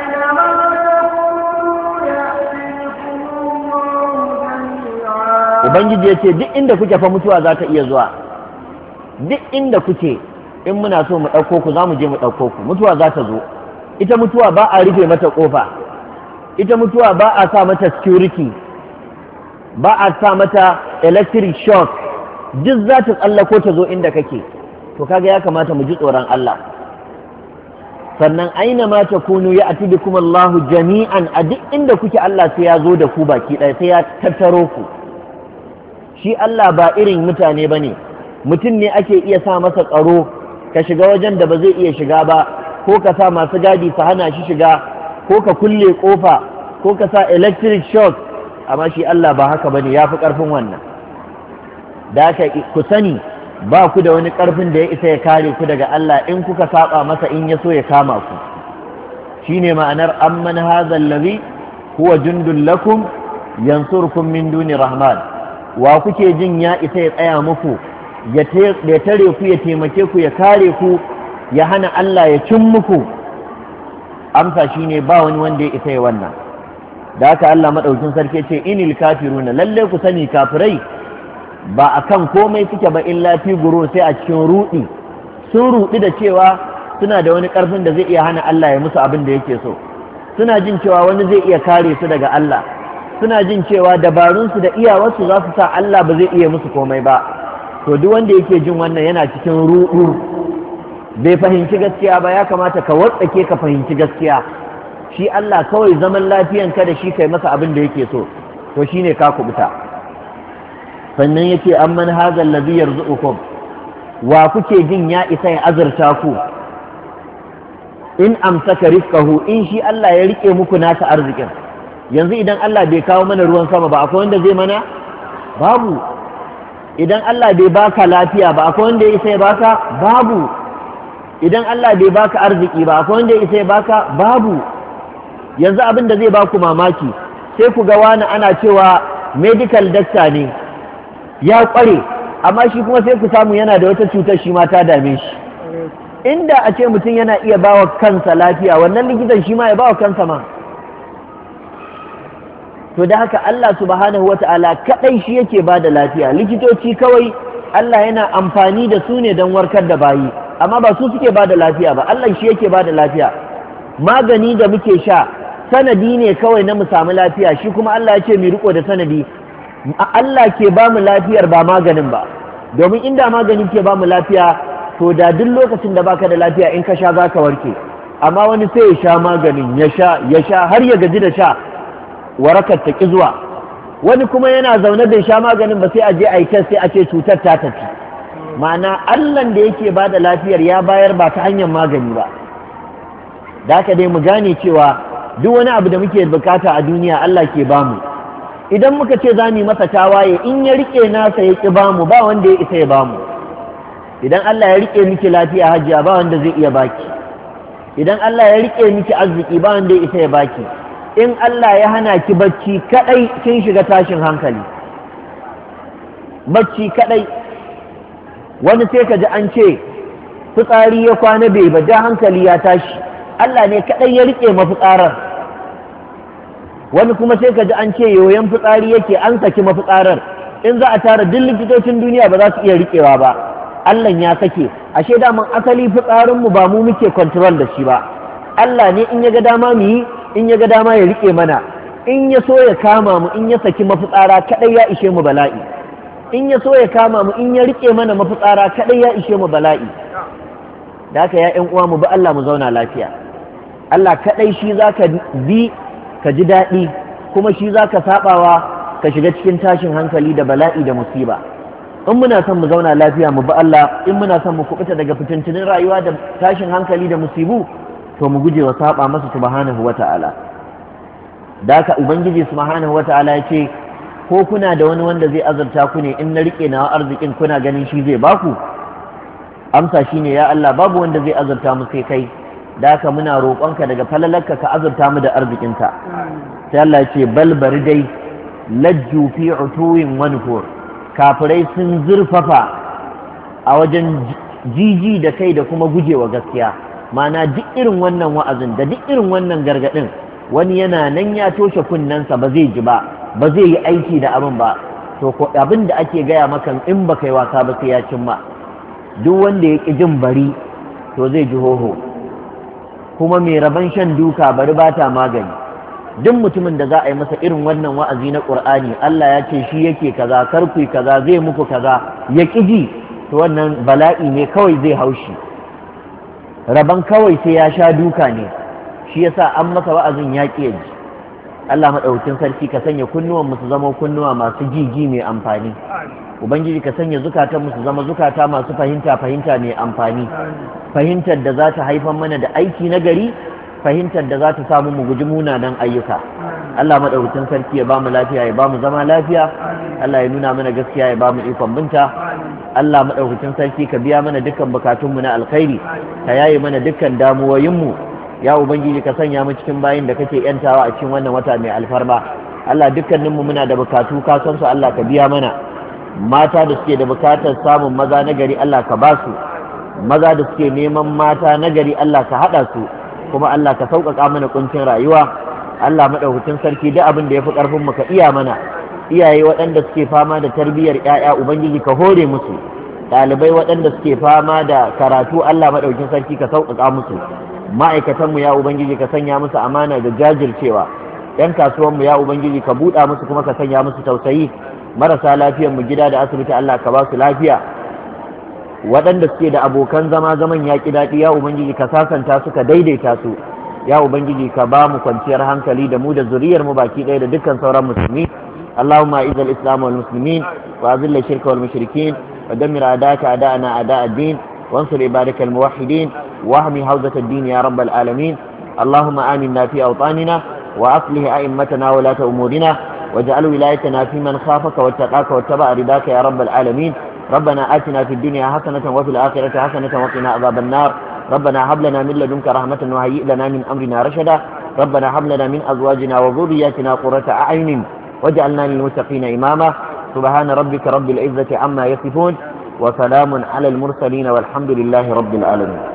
ubangiji yace duk inda kuke fa mutuwa za ta iya zuwa duk inda kuke in muna so mu ɗauko ku za mu je mu ɗauko ku mutuwa za ta zo ita mutuwa ba a rufe mata ƙofa ita mutuwa ba a sa mata security ba a sa mata electric shock duk za ta tsallako ta zo inda kake to kaga ya kamata mu ji tsoron Allah sannan aina ma takunu ya'ti bikum Allahu jami'an a duk inda kuke Allah sai ya zo da ku baki ɗaya sai ya tattaro ku shi Allah ba irin mutane bane mutum ne ake iya sa masa tsaro ka shiga wajen da ba zai iya shiga ba ko ka sa masu gadi su hana shi shiga ko ka kulle kofa ko ka sa electric shock amma shi Allah ba haka bane yafi karfin wannan da haka ku sani ba ku da wani karfin da ya isa ya kare ku daga Allah in kuka saba masa in ya so ya kama ku shine ma'anar amman hadha allazi huwa jundul lakum yansurkum min duni rahman wa kuke jin ya isa ya tsaya muku ya tare ku ya taimake ku ya kare ku ya hana Allah ya cin muku amsa shine ba wani wanda ya isa ya wannan da haka Allah madaukin sarki ce inil kafiruna lalle ku sani kafirai ba akan komai suke ba illa fi gurur sai a cikin rudi sun rudi da cewa suna da wani karfin da zai iya hana Allah ya musu abin da yake so suna jin cewa wani zai iya kare su daga Allah suna jin cewa dabarunsu da iyawarsu za su sa Allah ba zai iya musu komai ba to duk wanda yake jin wannan yana cikin ruɗu bai fahimci gaskiya ba ya kamata ka watsake ka fahimci gaskiya shi Allah kawai zaman lafiyan ka da shi kai masa abin da yake so to shine ka kubuta sannan yake amman hazal ladhi yarzuqukum wa kuke jin ya isa ya azurta ku in amsaka rizqahu in shi Allah ya rike muku nasa arzikin yanzu idan Allah bai kawo mana ruwan sama ba akwai wanda zai mana babu idan Allah bai baka lafiya ba akwai wanda ya isa ya baka babu idan Allah bai baka arziki ba akwai wanda ya isa ya baka babu yanzu abin da zai baku mamaki sai ku ga wani ana cewa medical doctor ne ya kware amma shi kuma sai ku samu yana da wata cutar shi ma ta dame shi inda a ce mutum yana iya bawa kansa lafiya wannan likitan shi ma ya bawa kansa ma to da haka Allah subhanahu wata'ala kadai shi yake bada lafiya likitoci kawai Allah yana amfani da su ne don warkar da bayi amma ba su suke bada lafiya ba Allah shi yake bada lafiya magani da muke sha sanadi ne kawai na mu samu lafiya shi kuma Allah ya ce mu riko da sanadi Allah ke ba mu lafiyar ba maganin ba domin inda magani ke ba mu lafiya to da duk lokacin da baka da lafiya in ka sha zaka warke amma wani sai ya sha maganin ya sha ya sha har ya gaji da sha warakar ta ki zuwa wani kuma yana zaune bai sha maganin ba sai a je a yi sai a ce cutar ta tafi ma'ana Allahn da yake ba da lafiyar ya bayar ba ta hanyar magani ba da haka dai mu gane cewa duk wani abu da muke bukata a duniya Allah ke bamu idan muka ce za mu yi masa tawaye in ya rike nasa ya ki bamu ba wanda ya isa ya bamu idan Allah ya rike miki lafiya hajiya ba wanda zai iya baki idan Allah ya rike miki arziki ba wanda ya isa ya baki in Allah ya hana ki bacci kadai kin shiga tashin hankali bacci kadai wani sai ka ji an ce fitsari ya kwana bai ba da hankali ya tashi Allah ne kadai ya rike mafitsarar wani kuma sai ka ji an ce yoyon fitsari yake an saki mafitsarar in za a tara duk likitocin duniya ba za su iya rikewa ba Allah ya sake ashe daman asali fitsarinmu ba mu muke control da shi ba Allah ne in ya ga dama mu yi in ya ga dama ya rike mana in ya so ya kama mu in ya saki mafitsara kadai ya ishe mu bala'i in ya so ya kama mu in ya rike mana mafitsara kadai ya ishe mu bala'i da haka ya ƴan uwa mu bi Allah mu zauna lafiya Allah kadai shi zaka bi ka ji daɗi kuma shi zaka sabawa ka shiga cikin tashin hankali da bala'i da musiba in muna son mu zauna lafiya mu bi Allah in muna son mu kubuta daga fitintunin rayuwa da tashin hankali da musibu to mu guje wa saba masa subhanahu wata'ala da haka ubangiji subhanahu wata'ala ya ce ko kuna da wani wanda zai azurta ku ne in na rike nawa arzikin kuna ganin shi zai baku amsa shine ya Allah babu wanda zai azurta mu sai kai da haka muna roƙonka daga falalarka ka azurta mu da arzikinka sai Allah ya ce bal bari dai lajju fi utuwin wa nufur kafirai sun zurfafa a wajen jiji da kai da kuma gujewa gaskiya mana duk irin wannan wa'azin da duk irin wannan gargaɗin wani yana nan ya toshe kunnensa ba zai ji ba ba zai yi aiki da abin ba to abin da ake gaya maka in ba kai wasa ba sai ya cimma. Duk wanda ya ƙi jin bari to zai ji hoho, kuma mai rabon shan duka bari ba ta magani. Duk mutumin da za a yi masa irin wannan wa'azi na ƙur'ani Allah ya ce shi yake kaza karku kaza zai muku kaza ya ƙi ji, to wannan bala'i ne kawai zai haushi, rabon kawai sai ya sha duka ne. Shi yasa an masa wa'azin ya ƙi ji. Allah maɗaukin sarki ka sanya kunnuwan mu su zama kunnuwa masu ji ji mai amfani. Ubangiji ka sanya zukatan mu su zama zukata masu fahimta fahimta mai amfani, fahimtar da za ta haifar mana da aiki na gari, fahimtar da za ta samu mu guji munanan ayyuka. Allah maɗaukin sarki ya bamu lafiya ya bamu zama lafiya, Allah ya nuna mana gaskiya ya bamu ikon binta. Allah maɗaukin sarki ka biya mana dukkan bukatunmu na alkhairi, ka yaye mana dukkan damuwoyinmu. Ya Ubangiji ka sanya mu cikin bayin da kake yantawa a cikin wannan wata mai alfarma. Allah dukkaninmu muna da bukatu ka san su, Allah ka biya mana. Mata da suke da bukatar samun maza na gari Allah ka ba su, maza da suke neman mata na gari Allah ka haɗa su, kuma Allah ka sauƙaƙa mana kuncin rayuwa. Allah maɗaukakin sarki duk abin da ya fi ƙarfin mu ka iya mana. Iyaye waɗanda suke fama da tarbiyyar ƴaƴa Ubangiji ka hore musu, ɗalibai waɗanda suke fama da karatu Allah maɗaukakin sarki ka sauƙaƙa musu. Ma'aikatanmu ya Ubangiji ka sanya musu amana da jajircewa, ‘yan kasuwanmu ya Ubangiji ka buɗa musu kuma ka sanya musu tausayi, marasa lafiyanmu gida da asibiti Allah ka ba su lafiya, waɗanda suke da abokan zama zaman yaƙi daɗi ya Ubangiji ka sasanta su ka daidaita su, ya Ubangiji ka ba mu kwanciyar hankali da mu da zuriyarmu baki ɗaya da dukkan sauran musulmi. Allahumma a'izz al-islam wal muslimin wa azil ash-shirka wal mushrikin wa dammir a'daka a'da'ana a'da' ad-din وانصر عبادك الموحدين واحمي حوزة الدين يا رب العالمين. اللهم آمنا في أوطاننا وأصلح أئمتنا ولاة أمورنا واجعل ولايتنا في من خافك واتقاك واتبع رضاك يا رب العالمين. ربنا آتنا في الدنيا حسنة وفي الآخرة حسنة وقنا عذاب النار. ربنا هب لنا من لدنك رحمة وهيئ لنا من أمرنا رشدا. ربنا هب لنا من أزواجنا وذرياتنا قرة أعين واجعلنا للمتقين إماما. سبحان ربك رب العزة عما يصفون وسلام على المرسلين والحمد لله رب العالمين.